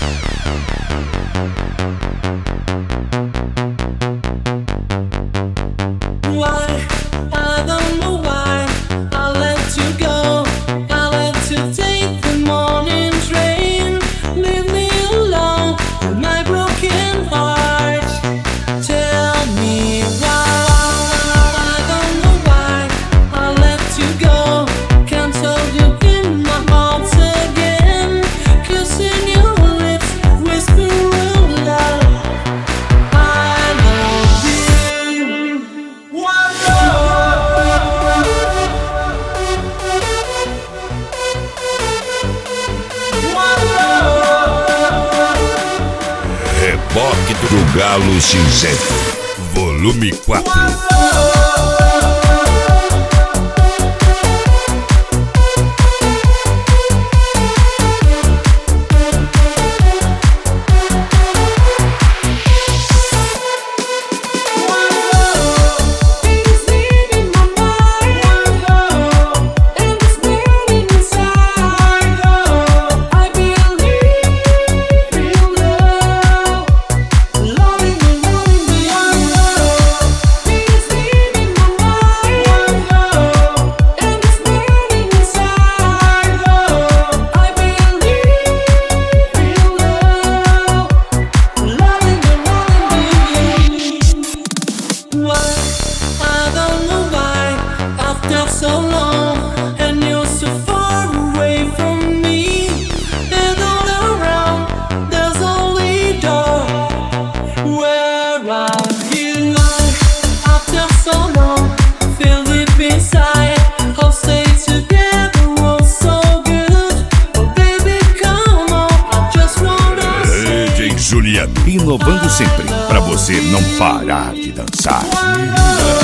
Reboque do Galo Cinzento, volume 4. So long, and you're so far away from me. And all around, there's only dark. Where are you? After so long, feel deep inside. I'll stay together, was so good. Oh baby, come on, I just wanna say. DJ Juliano, inovando sempre, pra você não parar de dançar.